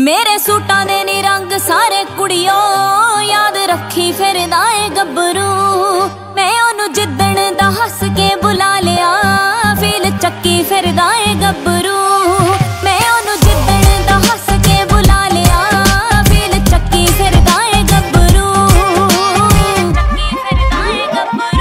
मेरे सूटां दे नी रंग सारे कुड़ियो याद रखी फिरदा ए गब्बरू। मैं ओनू जिद्दण दा हस के बुला लिया फील चक्की फिरदा ए गब्बरू। मैं ओनू जिद्दण दा हस के बुला लिया फील चक्की फिरदा ए गब्बरू। चक्की फिरदा ए गब्बरू।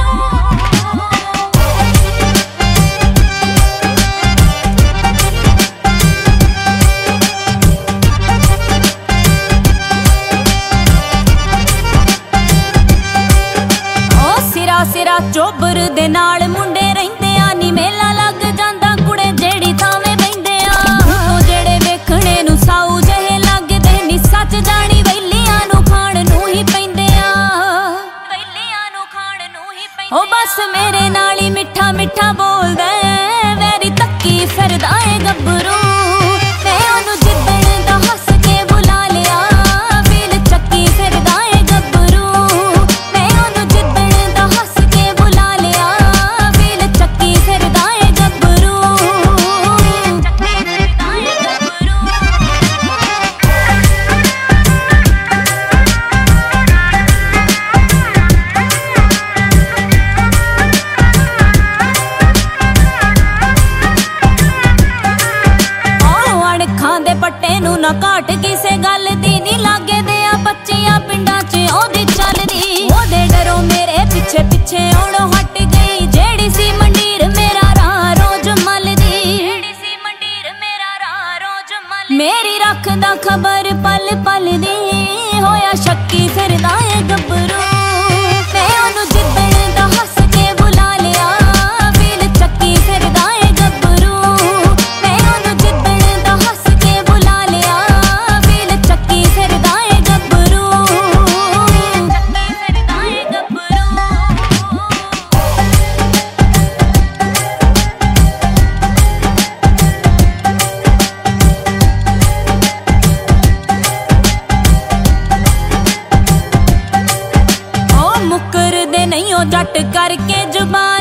सिरा चोबर दे नाल मुंडे रहिंदे आ नी मेला लग जांदा कुड़े जेड़ी थावे बहिंदे आ। जेड़े वेखणे नू साऊ जहे लगदे नी सच जानी वैलियां नू खाण नू ही पैंदे आ। वैलियां नू खाण नू ही पैंदे ओ बस मेरे नाल ही मिठा मिठा बोलदा वैरी तक्की फिरदा ए गब्बरू। मैं ओनू जिद्दण दा हस के बुला लिया फील चक्की फिरदा ए गब्बरू। मैं ओनू जिद्दण दा हस के बुला लिया फील चक्की फिरदा ए गब्बरू। चक्की फिरदा ए गब्बरू। अणखां दे पट्टे नू ना घाट किसे गल दी नी लागे दे आ बच्चियां पिंडां च ओदी चलदी। ओदे डरो मेरे पिछे पिछे ओड़ो हट गई जेड़ी सी मंडीर मेरा राह रोज मलदी। जेड़ी सी मंडीर मेरा राह रोज मलदी। मेरी रखदा खबर पल पल दी होया शक्की फिरदा ए गब्बरू। मैं ओनू जिद्दण दा हस के बुला लिया फील चक्की फिरदा ए गब्बरू। मैं ओनू जिद्दण दा हस के बुला लिया फील चक्की फिरदा ए गब्बरू। चक्की फिरदा ए गब्बरू। ओ मुकर दे नहीं ओ जट करके जुबान